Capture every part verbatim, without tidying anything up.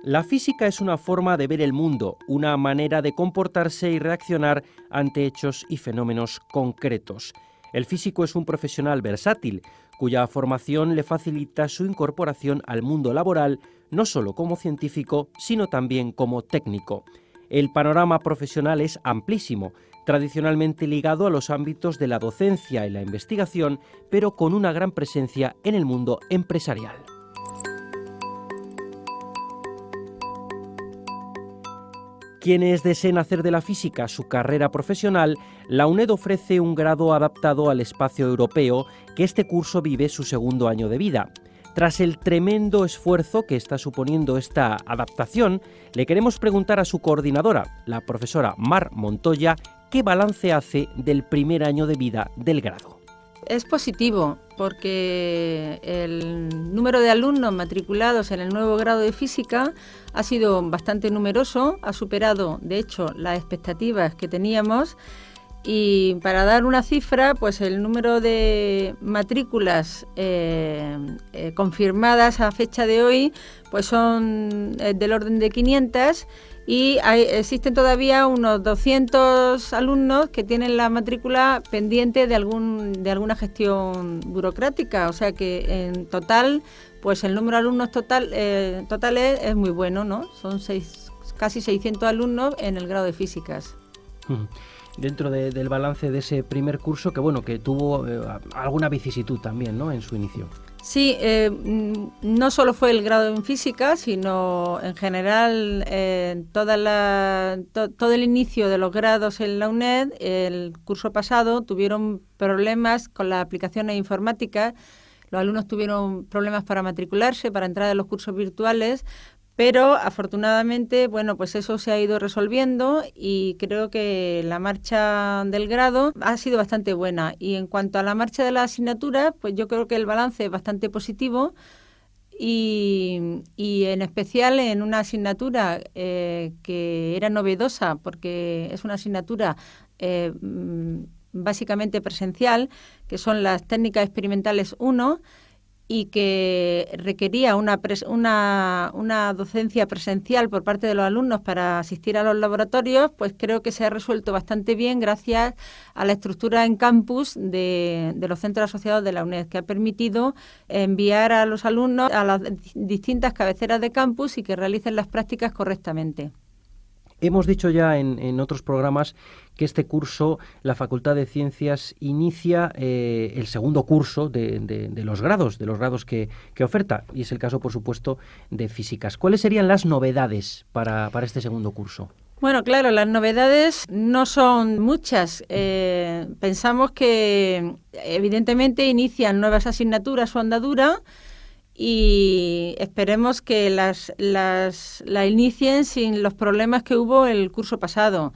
La física es una forma de ver el mundo, una manera de comportarse y reaccionar ante hechos y fenómenos concretos. El físico es un profesional versátil, cuya formación le facilita su incorporación al mundo laboral, no solo como científico, sino también como técnico. El panorama profesional es amplísimo, tradicionalmente ligado a los ámbitos de la docencia y la investigación, pero con una gran presencia en el mundo empresarial. Quienes deseen hacer de la física su carrera profesional, la UNED ofrece un grado adaptado al espacio europeo que este curso vive su segundo año de vida. Tras el tremendo esfuerzo que está suponiendo esta adaptación, le queremos preguntar a su coordinadora, la profesora Mar Montoya, qué balance hace del primer año de vida del grado. Es positivo porque el número de alumnos matriculados en el nuevo grado de física ha sido bastante numeroso, ha superado de hecho las expectativas que teníamos, y para dar una cifra, pues el número de matrículas eh, eh, confirmadas a fecha de hoy pues son eh, del orden de quinientas. Y hay, existen todavía unos doscientos alumnos que tienen la matrícula pendiente de algún de alguna gestión burocrática, o sea que en total, pues el número de alumnos total eh, totales es muy bueno, ¿no? Son seis, casi seiscientos alumnos en el grado de físicas. Dentro de, del balance de ese primer curso, que bueno, que tuvo eh, alguna vicisitud también, ¿no?, en su inicio. Sí, eh, no solo fue el grado en física, sino en general eh, toda la, to, todo el inicio de los grados en la UNED, el curso pasado, tuvieron problemas con las aplicaciones informáticas. Los alumnos tuvieron problemas para matricularse, para entrar a los cursos virtuales, pero afortunadamente, bueno, pues eso se ha ido resolviendo y creo que la marcha del grado ha sido bastante buena. Y en cuanto a la marcha de la asignatura, pues yo creo que el balance es bastante positivo y, y en especial en una asignatura eh, que era novedosa, porque es una asignatura eh, básicamente presencial, que son las técnicas experimentales uno, y que requería una, pres- una, una docencia presencial por parte de los alumnos para asistir a los laboratorios, pues creo que se ha resuelto bastante bien gracias a la estructura en campus de, de los centros asociados de la UNED, que ha permitido enviar a los alumnos a las distintas cabeceras de campus y que realicen las prácticas correctamente. Hemos dicho ya en, en otros programas que este curso, la Facultad de Ciencias inicia eh, el segundo curso de, de, de los grados, de los grados que, que oferta, y es el caso, por supuesto, de físicas. ¿Cuáles serían las novedades para, para este segundo curso? Bueno, claro, las novedades no son muchas. Eh, pensamos que, evidentemente, inician nuevas asignaturas su andadura, y esperemos que las, las la inicien sin los problemas que hubo el curso pasado.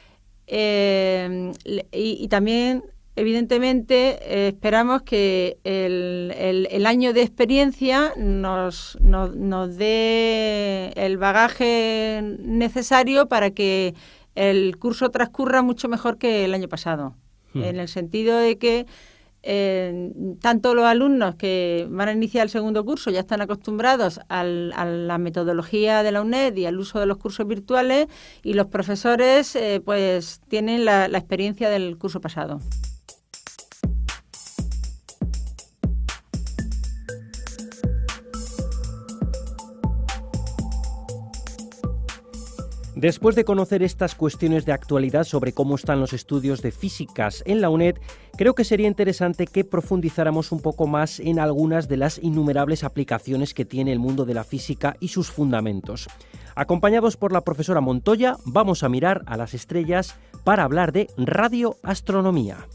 Eh, y, y también, evidentemente, eh, esperamos que el, el, el año de experiencia nos, nos, nos dé el bagaje necesario para que el curso transcurra mucho mejor que el año pasado, hmm. en el sentido de que Eh, tanto los alumnos que van a iniciar el segundo curso ya están acostumbrados al, a la metodología de la UNED y al uso de los cursos virtuales, y los profesores eh, pues tienen la, la experiencia del curso pasado. Después de conocer estas cuestiones de actualidad sobre cómo están los estudios de físicas en la UNED, creo que sería interesante que profundizáramos un poco más en algunas de las innumerables aplicaciones que tiene el mundo de la física y sus fundamentos. Acompañados por la profesora Montoya, vamos a mirar a las estrellas para hablar de radioastronomía.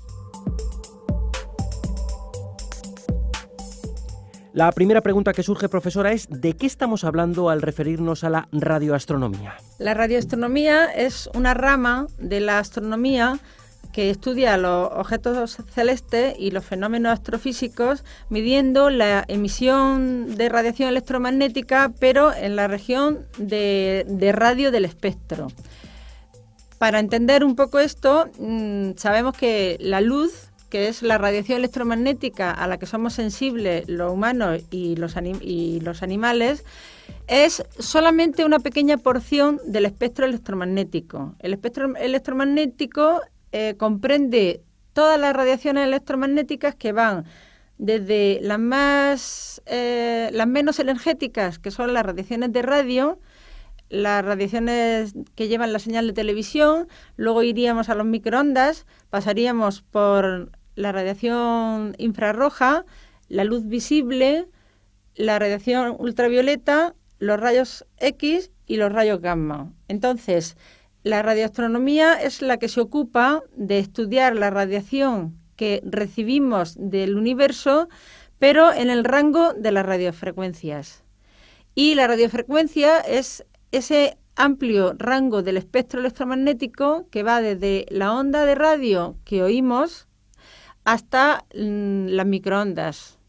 La primera pregunta que surge, profesora, es ¿de qué estamos hablando al referirnos a la radioastronomía? La radioastronomía es una rama de la astronomía que estudia los objetos celestes y los fenómenos astrofísicos, midiendo la emisión de radiación electromagnética, pero en la región de, de radio del espectro. Para entender un poco esto, mmm, sabemos que la luz que es la radiación electromagnética a la que somos sensibles los humanos y los, anim- y los animales, es solamente una pequeña porción del espectro electromagnético. El espectro electromagnético eh, comprende todas las radiaciones electromagnéticas que van desde las más eh, las menos energéticas, que son las radiaciones de radio, las radiaciones que llevan la señal de televisión, luego iríamos a los microondas, pasaríamos por la radiación infrarroja, la luz visible, la radiación ultravioleta, los rayos X y los rayos gamma. Entonces, la radioastronomía es la que se ocupa de estudiar la radiación que recibimos del universo, pero en el rango de las radiofrecuencias. Y la radiofrecuencia es ese amplio rango del espectro electromagnético que va desde la onda de radio que oímos hasta mmm, las microondas.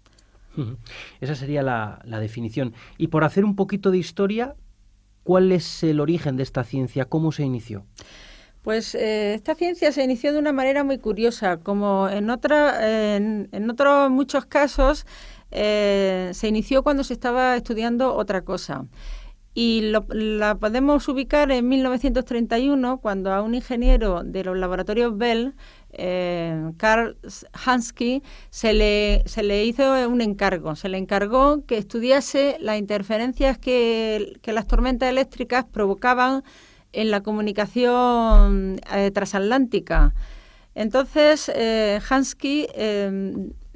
Esa sería la, la definición. Y por hacer un poquito de historia, ¿cuál es el origen de esta ciencia? ¿Cómo se inició? Pues eh, esta ciencia se inició de una manera muy curiosa. Como en, otra, en, en otros muchos casos, eh, se inició cuando se estaba estudiando otra cosa. Y lo, la podemos ubicar en mil novecientos treinta y uno, cuando a un ingeniero de los laboratorios Bell, eh, Karl Hansky, se le, se le hizo un encargo. Se le encargó que estudiase las interferencias que, que las tormentas eléctricas provocaban en la comunicación eh, transatlántica. Entonces, eh, Hansky eh,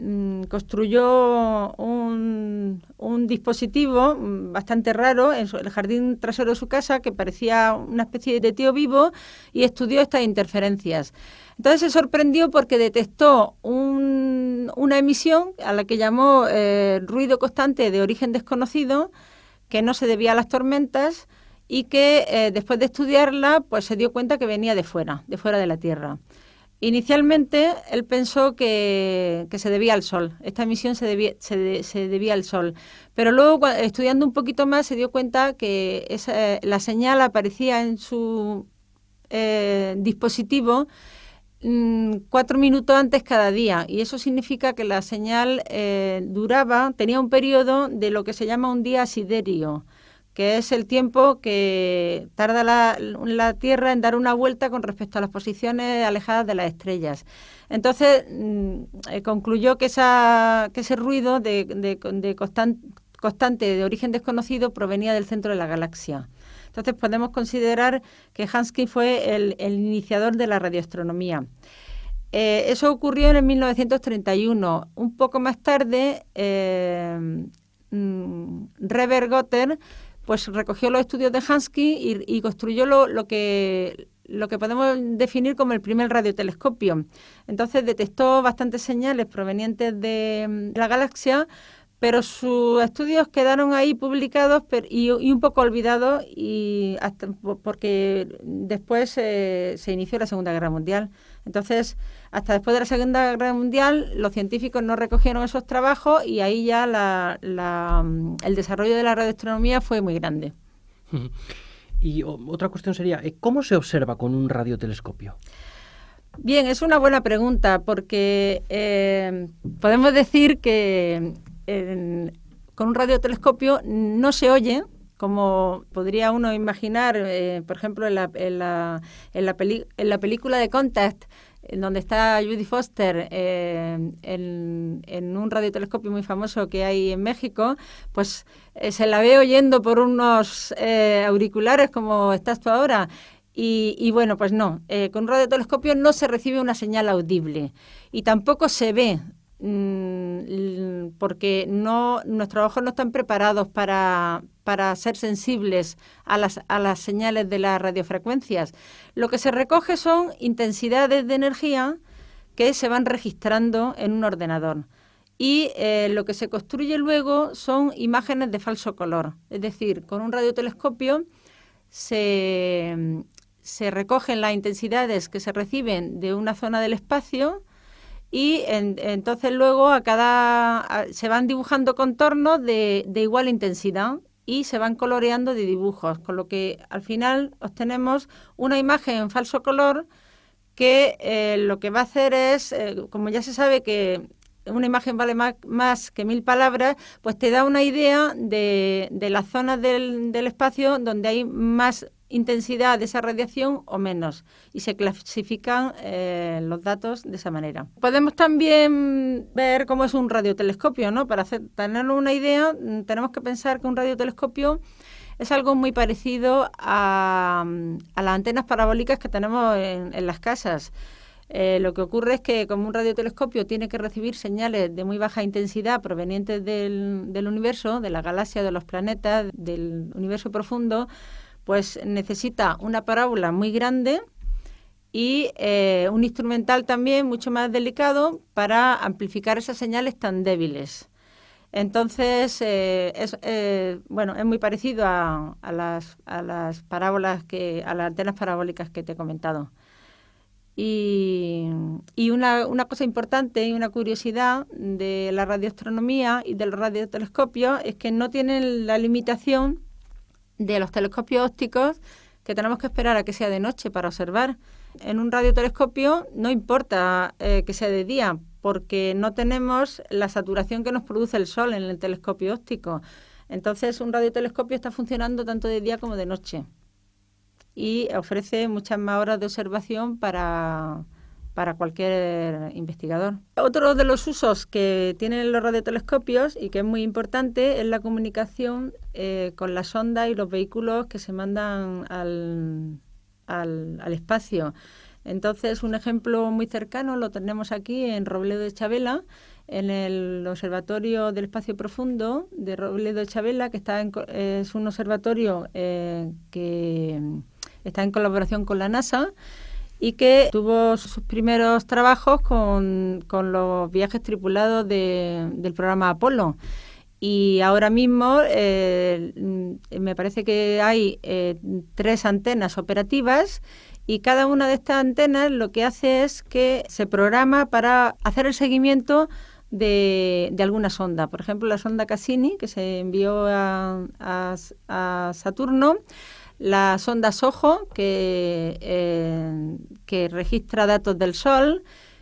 construyó un, un dispositivo bastante raro en su, el jardín trasero de su casa, que parecía una especie de tío vivo, y estudió estas interferencias. Entonces se sorprendió porque detectó un, una emisión a la que llamó eh, ruido constante de origen desconocido, que no se debía a las tormentas, y que eh, después de estudiarla pues se dio cuenta que venía de fuera, de fuera de la Tierra. Inicialmente él pensó que, que se debía al Sol, esta emisión se debía, se, de, se debía al Sol, pero luego estudiando un poquito más se dio cuenta que esa, la señal aparecía en su eh, dispositivo mmm, cuatro minutos antes cada día, y eso significa que la señal eh, duraba, tenía un periodo de lo que se llama un día siderio, que es el tiempo que tarda la, la Tierra en dar una vuelta con respecto a las posiciones alejadas de las estrellas. Entonces, mmm, eh, concluyó que, esa, que ese ruido de, de, de constan, constante de origen desconocido provenía del centro de la galaxia. Entonces, podemos considerar que Hansky fue el, el iniciador de la radioastronomía. Eh, eso ocurrió en el mil novecientos treinta y uno. Un poco más tarde, eh, mmm, Robert Gotter pues recogió los estudios de Hansky y, y construyó lo, lo, que, lo que podemos definir como el primer radiotelescopio. Entonces detectó bastantes señales provenientes de la galaxia, pero sus estudios quedaron ahí publicados pero, y, y un poco olvidados, y hasta, porque después eh, se inició la Segunda Guerra Mundial. Entonces, hasta después de la Segunda Guerra Mundial, los científicos no recogieron esos trabajos y ahí ya la, la, el desarrollo de la radioastronomía fue muy grande. Y otra cuestión sería, ¿cómo se observa con un radiotelescopio? Bien, es una buena pregunta, porque eh, podemos decir que en, con un radiotelescopio no se oye, como podría uno imaginar, eh, por ejemplo, en la, en, la, en, la peli, en la película de Contact, en donde está Judy Foster eh, en, en un radiotelescopio muy famoso que hay en México, pues eh, se la ve oyendo por unos eh, auriculares como estás tú ahora. Y, y bueno, pues no, eh, con un radiotelescopio no se recibe una señal audible y tampoco se ve, mmm, porque no, nuestros ojos no están preparados para, para ser sensibles a las, a las señales de las radiofrecuencias. Lo que se recoge son intensidades de energía que se van registrando en un ordenador. Y eh, lo que se construye luego son imágenes de falso color. Es decir, con un radiotelescopio se... se recogen las intensidades que se reciben de una zona del espacio y en, entonces luego a cada a, se van dibujando contornos de, de igual intensidad y se van coloreando de dibujos, con lo que al final obtenemos una imagen en falso color que eh, lo que va a hacer es, eh, como ya se sabe que una imagen vale más, más que mil palabras, pues te da una idea de, de las zonas del, del espacio donde hay más intensidad de esa radiación o menos, y se clasifican eh, los datos de esa manera. Podemos también ver cómo es un radiotelescopio, ¿no? Para hacer, tener una idea, tenemos que pensar que un radiotelescopio es algo muy parecido a, a las antenas parabólicas que tenemos en, en las casas. Eh, lo que ocurre es que como un radiotelescopio tiene que recibir señales de muy baja intensidad provenientes del, del universo, de la galaxia, de los planetas, del universo profundo, pues necesita una parábola muy grande y eh, un instrumental también mucho más delicado para amplificar esas señales tan débiles. Entonces, eh, es, eh, bueno, es muy parecido a, a, las, a las parábolas, que, a las antenas parabólicas que te he comentado. Y, y una, una cosa importante y una curiosidad de la radioastronomía y del radiotelescopio es que no tienen la limitación de los telescopios ópticos, que tenemos que esperar a que sea de noche para observar. En un radiotelescopio no importa eh, que sea de día, porque no tenemos la saturación que nos produce el Sol en el telescopio óptico. Entonces, un radiotelescopio está funcionando tanto de día como de noche y ofrece muchas más horas de observación para, para cualquier investigador. Otro de los usos que tienen los radiotelescopios y que es muy importante es la comunicación eh, con las sondas y los vehículos que se mandan al, al, al espacio. Entonces, un ejemplo muy cercano lo tenemos aquí en Robledo de Chavela, en el Observatorio del Espacio Profundo de Robledo de Chavela, que está en, es un observatorio eh, que está en colaboración con la NASA y que tuvo sus primeros trabajos con, con los viajes tripulados de, del programa Apolo. Y ahora mismo eh, me parece que hay eh, tres antenas operativas, y cada una de estas antenas lo que hace es que se programa para hacer el seguimiento de, de alguna sonda. Por ejemplo, la sonda Cassini, que se envió a, a, a Saturno, la sonda SOHO, que, eh, que registra datos del Sol,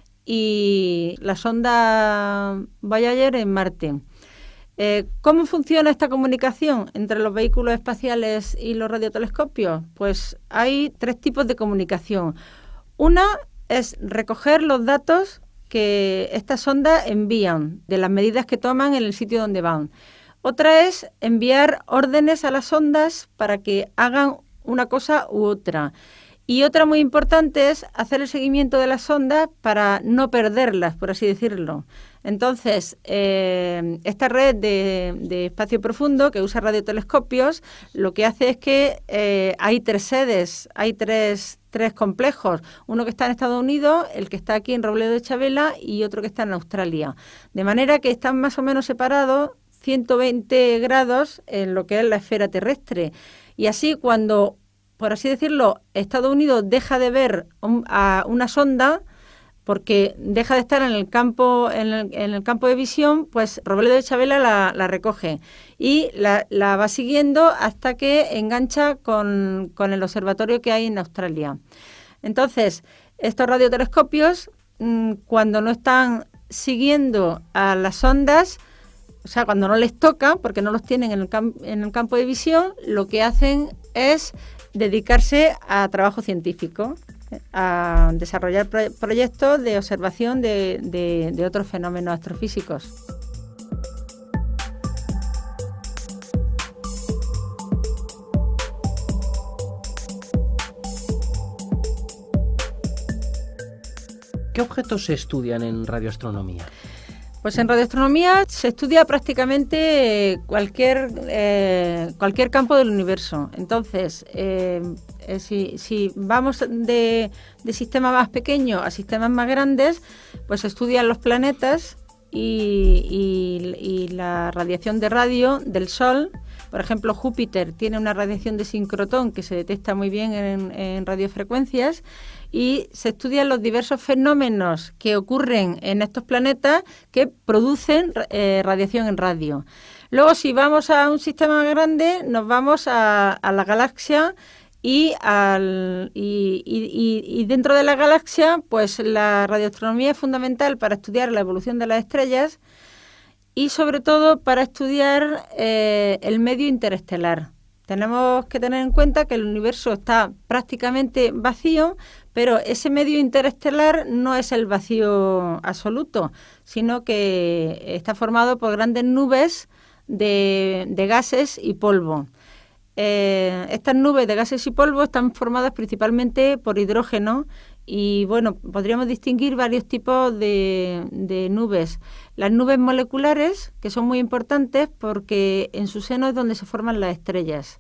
y la sonda Voyager en Marte. Eh, ¿Cómo funciona esta comunicación entre los vehículos espaciales y los radiotelescopios? Pues hay tres tipos de comunicación. Una es recoger los datos que estas sondas envían, de las medidas que toman en el sitio donde van. Otra es enviar órdenes a las sondas para que hagan una cosa u otra. Y otra muy importante es hacer el seguimiento de las sondas para no perderlas, por así decirlo. Entonces, eh, esta red de, de espacio profundo que usa radiotelescopios, lo que hace es que eh, hay tres sedes, hay tres, tres complejos. Uno que está en Estados Unidos, el que está aquí en Robledo de Chavela y otro que está en Australia. De manera que están más o menos separados ciento veinte grados en lo que es la esfera terrestre. Y así, cuando, por así decirlo, Estados Unidos deja de ver un, a una sonda, porque deja de estar en el campo en el, en el campo de visión, pues Robledo de Chavela la, la recoge y la, la va siguiendo hasta que engancha con, con el observatorio que hay en Australia. Entonces, estos radiotelescopios, mmm, cuando no están siguiendo a las ondas, o sea, cuando no les toca, porque no los tienen en el, cam- en el campo de visión, lo que hacen es dedicarse a trabajo científico, a desarrollar pro- proyectos de observación de, de, de otros fenómenos astrofísicos. ¿Qué objetos se estudian en radioastronomía? Pues en radioastronomía se estudia prácticamente cualquier, eh, cualquier campo del universo. Entonces, eh, eh, si, si vamos de, de sistemas más pequeños a sistemas más grandes, pues se estudian los planetas y, y, y la radiación de radio del Sol. Por ejemplo, Júpiter tiene una radiación de sincrotón que se detecta muy bien en, en radiofrecuencias, y se estudian los diversos fenómenos que ocurren en estos planetas que producen eh, radiación en radio. Luego, si vamos a un sistema más grande, nos vamos a, a la galaxia Y, al, y, y, y dentro de la galaxia, pues la radioastronomía es fundamental para estudiar la evolución de las estrellas y sobre todo para estudiar eh, el medio interestelar. Tenemos que tener en cuenta que el universo está prácticamente vacío, pero ese medio interestelar no es el vacío absoluto, sino que está formado por grandes nubes de, de gases y polvo. Eh, estas nubes de gases y polvo están formadas principalmente por hidrógeno y, bueno, podríamos distinguir varios tipos de, de nubes. Las nubes moleculares, que son muy importantes porque en su seno es donde se forman las estrellas.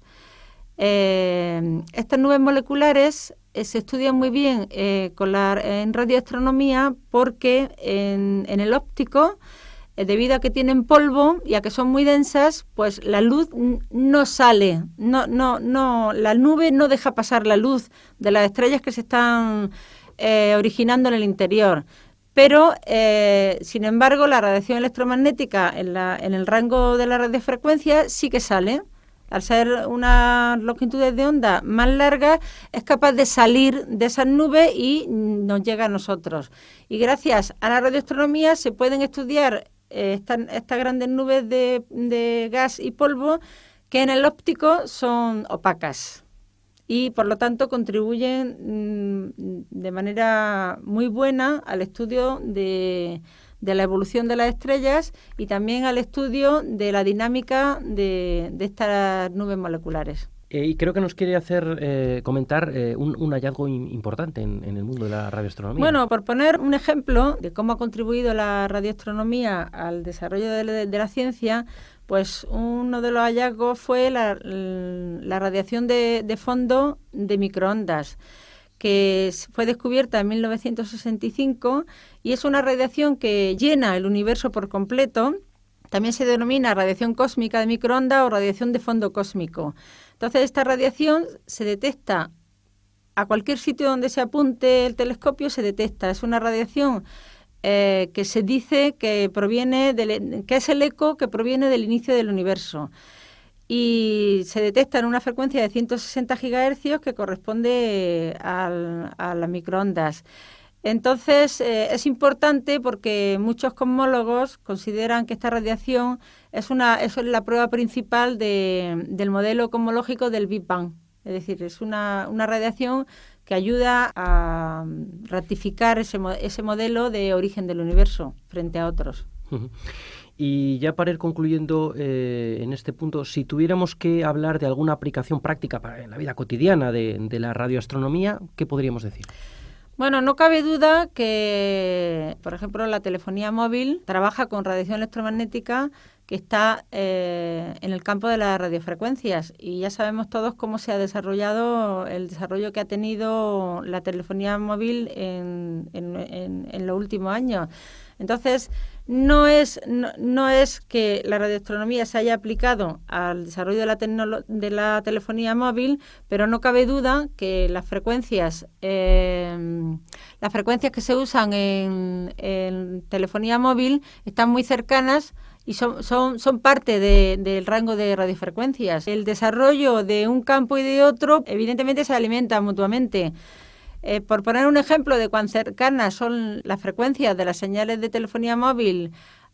Eh, estas nubes moleculares eh, se estudian muy bien eh, con la, en radioastronomía porque en, en el óptico, debido a que tienen polvo y a que son muy densas, pues la luz no sale, no, no, no, la nube no deja pasar la luz de las estrellas que se están eh, originando en el interior. Pero, eh, sin embargo, la radiación electromagnética en, la, en el rango de la radiofrecuencia sí que sale. Al ser unas longitudes de onda más largas, es capaz de salir de esas nubes y nos llega a nosotros. Y gracias a la radioastronomía se pueden estudiar Estas, estas grandes nubes de, de gas y polvo que en el óptico son opacas y por lo tanto contribuyen mmm, de manera muy buena al estudio de, de la evolución de las estrellas y también al estudio de la dinámica de, de estas nubes moleculares. Eh, y creo que nos quiere hacer eh, comentar eh, un, un hallazgo in, importante en, en el mundo de la radioastronomía. Bueno, por poner un ejemplo de cómo ha contribuido la radioastronomía al desarrollo de, de, de la ciencia, pues uno de los hallazgos fue la, la radiación de, de fondo de microondas, que fue descubierta en mil novecientos sesenta y cinco y es una radiación que llena el universo por completo. También se denomina radiación cósmica de microondas o radiación de fondo cósmico. Entonces, esta radiación se detecta a cualquier sitio donde se apunte el telescopio, se detecta. Es una radiación eh, que se dice que proviene del, que es el eco que proviene del inicio del universo. Y se detecta en una frecuencia de ciento sesenta gigahercios que corresponde al, a las microondas. Entonces, eh, es importante porque muchos cosmólogos consideran que esta radiación es una es la prueba principal de, del modelo cosmológico del Big Bang. Es decir, es una, una radiación que ayuda a ratificar ese, ese modelo de origen del universo frente a otros. Uh-huh. Y ya para ir concluyendo eh, en este punto, si tuviéramos que hablar de alguna aplicación práctica para, en la vida cotidiana de, de la radioastronomía, ¿qué podríamos decir? Bueno, no cabe duda que, por ejemplo, la telefonía móvil trabaja con radiación electromagnética que está eh, en el campo de las radiofrecuencias y ya sabemos todos cómo se ha desarrollado, el desarrollo que ha tenido la telefonía móvil en, en, en, en los últimos años. Entonces, no es, no, no es que la radioastronomía se haya aplicado al desarrollo de la, tecnolo- de la telefonía móvil, pero no cabe duda que las frecuencias, eh, las frecuencias que se usan en, en telefonía móvil están muy cercanas y son, son, son parte de, del rango de radiofrecuencias. El desarrollo de un campo y de otro, evidentemente, se alimentan mutuamente. Eh, por poner un ejemplo de cuán cercanas son las frecuencias de las señales de telefonía móvil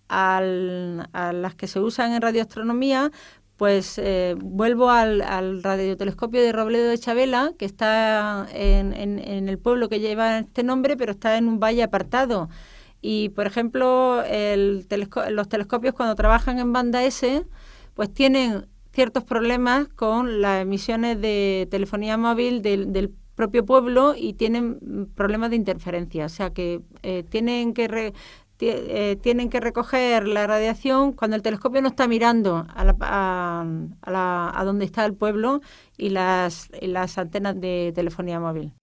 al, a las que se usan en radioastronomía, pues eh, vuelvo al, al radiotelescopio de Robledo de Chavela, que está en, en, en el pueblo que lleva este nombre, pero está en un valle apartado. Y, por ejemplo, el telesco- los telescopios cuando trabajan en banda S, pues tienen ciertos problemas con las emisiones de telefonía móvil del, del propio pueblo y tienen problemas de interferencia, o sea que eh, tienen que re, t- eh, tienen que recoger la radiación cuando el telescopio no está mirando a, la, a, a, la, a donde está el pueblo y las, y las antenas de telefonía móvil.